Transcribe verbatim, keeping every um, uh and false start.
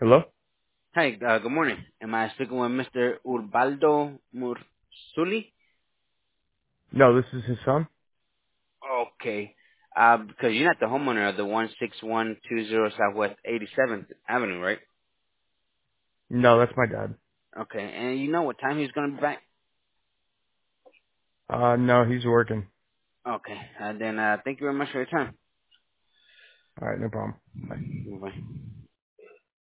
Hello? Hi, uh, good morning. Am I speaking with Mister Urbaldo Mursuli? No, this is his son? Okay. Uh, because you're not the homeowner of the one six one two zero Southwest eighty-seventh Avenue, right? No, that's my dad. Okay. And you know what time he's going to be back? Uh, no, he's working. Okay. And then, uh, thank you very much for your time. Alright, no problem. Bye. Bye.